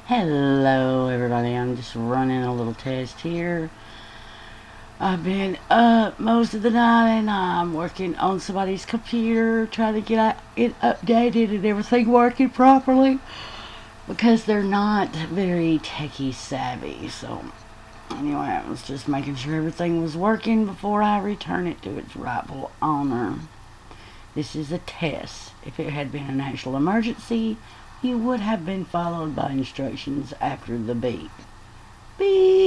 Hello everybody, I'm just running a little test here. I've been up most of the night and I'm working on somebody's computer trying to get it updated and everything working properly because they're not very techie savvy. So anyway, I was just making sure everything was working before I return it to its rightful owner. This is a test. If it had been an actual emergency, you would have been followed by instructions after the beep. Beep!